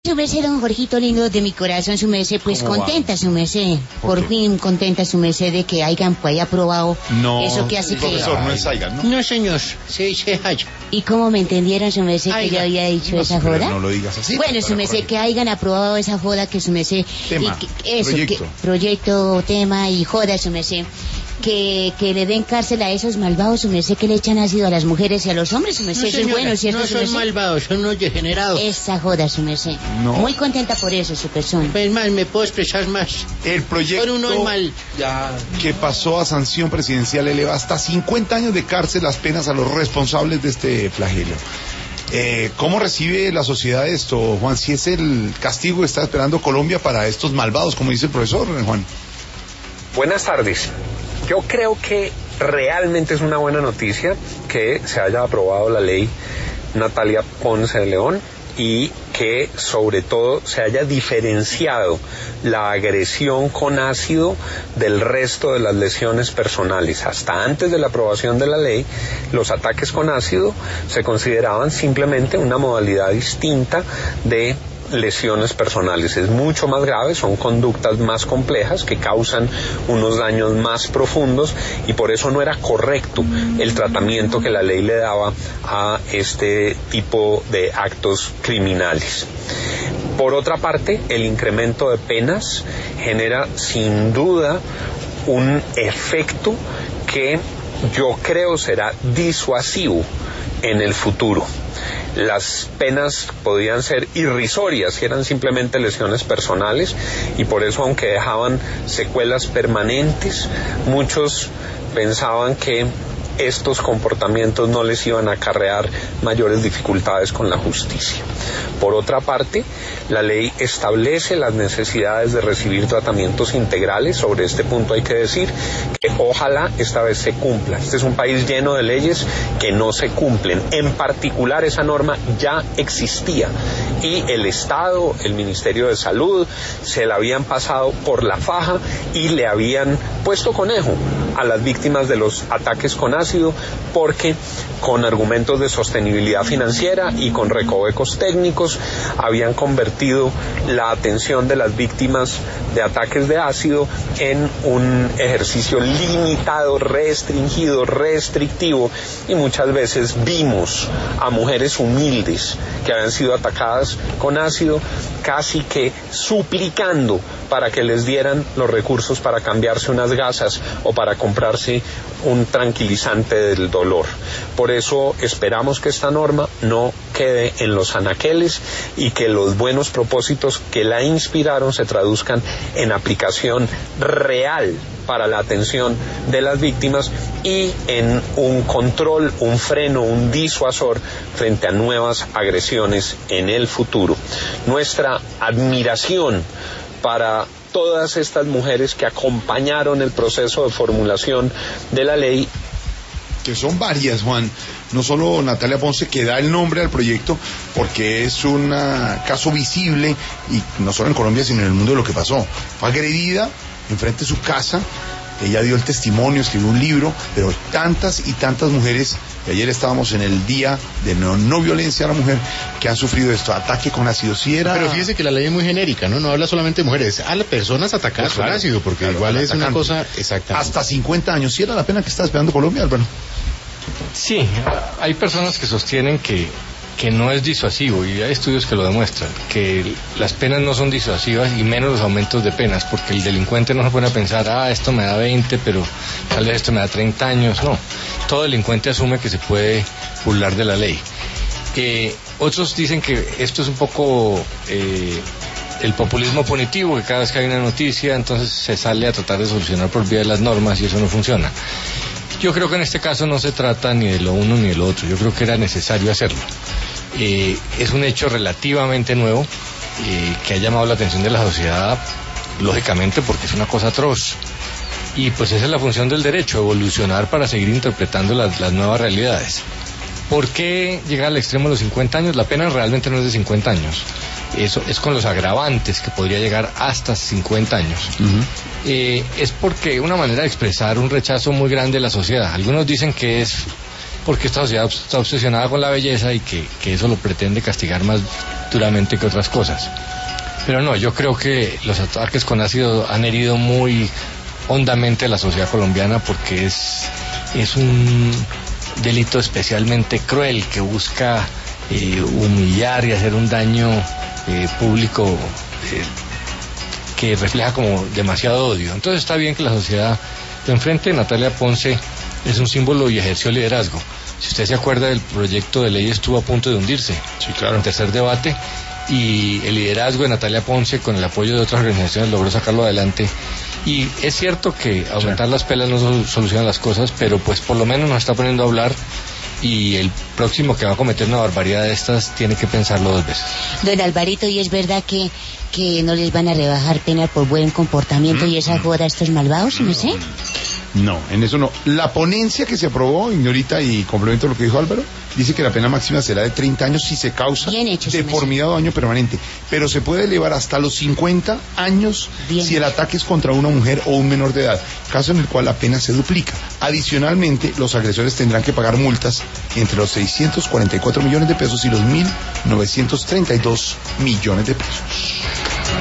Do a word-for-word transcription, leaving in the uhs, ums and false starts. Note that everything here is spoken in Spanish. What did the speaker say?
Su merced, don Jorgito lindo de mi corazón, su merced, pues contenta, su merced, por, por fin contenta su merced de que hayan pues haya aprobado no, eso que hace profesor, que... no es Saigan, ¿no? No, señor, se dice haya. ¿Y cómo me entendieron, su merced, que yo había dicho no, esa joda? No lo digas así. Bueno, su merced, que hayan aprobado esa joda, que su merced... Tema, y que, eso, proyecto. Que, proyecto, tema y joda, su merced. Que, que le den cárcel a esos malvados, su merced, que le echan ácido a las mujeres y a los hombres, su merced, No, eso es señora, bueno, ¿cierto, no su son merced? malvados, son unos degenerados. Esa joda, su merced. No. Muy contenta por eso, su persona. Es más, me puedo expresar más. El proyecto Son unos mal... ya, que pasó a sanción presidencial eleva hasta cincuenta años de cárcel las penas a los responsables de este flagelo. Eh, ¿Cómo recibe la sociedad esto, Juan? Si es el castigo que está esperando Colombia para estos malvados, como dice el profesor, Juan. Buenas tardes. Yo creo que realmente es una buena noticia que se haya aprobado la ley Natalia Ponce de León y que sobre todo se haya diferenciado la agresión con ácido del resto de las lesiones personales. Hasta antes de la aprobación de la ley, los ataques con ácido se consideraban simplemente una modalidad distinta de lesiones personales. Es mucho más grave, son conductas más complejas que causan unos daños más profundos y por eso no era correcto el tratamiento que la ley le daba a este tipo de actos criminales. Por otra parte, el incremento de penas genera sin duda un efecto que yo creo será disuasivo en el futuro. Las penas podían ser irrisorias si eran simplemente lesiones personales y por eso, aunque dejaban secuelas permanentes, muchos pensaban que estos comportamientos no les iban a acarrear mayores dificultades con la justicia. Por otra parte, la ley establece las necesidades de recibir tratamientos integrales. Sobre este punto hay que decir que ojalá esta vez se cumpla. Este es un país lleno de leyes que no se cumplen. En particular, esa norma ya existía y el Estado, el Ministerio de Salud, se la habían pasado por la faja y le habían puesto conejo a las víctimas de los ataques con ácido, porque con argumentos de sostenibilidad financiera y con recovecos técnicos habían convertido la atención de las víctimas de ataques de ácido en un ejercicio limitado, restringido, restrictivo, y muchas veces vimos a mujeres humildes que habían sido atacadas con ácido casi que suplicando para que les dieran los recursos para cambiarse unas gasas o para comprarse un tranquilizante del dolor. Por eso esperamos que esta norma no quede en los anaqueles y que los buenos propósitos que la inspiraron se traduzcan en aplicación real para la atención de las víctimas y en un control, un freno, un disuasor frente a nuevas agresiones en el futuro. Nuestra admiración para todas estas mujeres que acompañaron el proceso de formulación de la ley. Que son varias, Juan. No solo Natalia Ponce, que da el nombre al proyecto porque es un caso visible, y no solo en Colombia, sino en el mundo, de lo que pasó. Fue agredida enfrente de su casa, ella dio el testimonio, escribió un libro, pero tantas y tantas mujeres, y ayer estábamos en el día de no, no violencia a la mujer, que han sufrido esto, ataque con ácido. Si era... Pero fíjese que la ley es muy genérica, ¿no? No habla solamente de mujeres, a las personas atacadas Pues claro, con ácido, porque claro, igual es atacante. una cosa... Exactamente. Hasta cincuenta años. ¿Sí era la pena que está esperando Colombia, Álvaro? Sí, hay personas que sostienen que, que no es disuasivo, y hay estudios que lo demuestran, que las penas no son disuasivas y menos los aumentos de penas, porque el delincuente no se pone a pensar, ah, esto me da veinte, pero tal vez esto me da treinta años. No, todo delincuente asume que se puede burlar de la ley. Eh, otros dicen que esto es un poco eh, el populismo punitivo, que cada vez que hay una noticia entonces se sale a tratar de solucionar por vía de las normas y eso no funciona. Yo creo que en este caso no se trata ni de lo uno ni de lo otro, yo creo que era necesario hacerlo. Eh, es un hecho relativamente nuevo eh, que ha llamado la atención de la sociedad, lógicamente porque es una cosa atroz, y pues esa es la función del derecho, evolucionar para seguir interpretando las, las nuevas realidades. ¿Por qué llegar al extremo de los cincuenta años? La pena realmente no es de cincuenta años, eso es con los agravantes que podría llegar hasta cincuenta años. Uh-huh. Eh, es porque una manera de expresar un rechazo muy grande de la sociedad. Algunos dicen que es porque esta sociedad está obsesionada con la belleza y que, que eso lo pretende castigar más duramente que otras cosas. Pero no, yo creo que los ataques con ácido han herido muy hondamente a la sociedad colombiana porque es, es un delito especialmente cruel que busca eh, humillar y hacer un daño eh, público eh, que refleja como demasiado odio. Entonces está bien que la sociedad lo enfrente. Natalia Ponce es un símbolo y ejerció liderazgo. Si usted se acuerda, el proyecto de ley estuvo a punto de hundirse. Sí, claro. En tercer debate, y el liderazgo de Natalia Ponce con el apoyo de otras organizaciones logró sacarlo adelante. Y es cierto que aumentar sí. las penas no sol- soluciona las cosas, pero pues por lo menos nos está poniendo a hablar, y el próximo que va a cometer una barbaridad de estas tiene que pensarlo dos veces. Don Alvarito, ¿y es verdad que, que no les van a rebajar pena por buen comportamiento y esa joda a estos malvados, no sé? No, en eso no. La ponencia que se aprobó, señorita, y complemento lo que dijo Álvaro, dice que la pena máxima será de treinta años si se causa hecho, deformidad o daño permanente, pero se puede elevar hasta los cincuenta años Bien si hecho. El ataque es contra una mujer o un menor de edad, caso en el cual la pena se duplica. Adicionalmente, los agresores tendrán que pagar multas entre los seiscientos cuarenta y cuatro millones de pesos y los mil novecientos treinta y dos millones de pesos.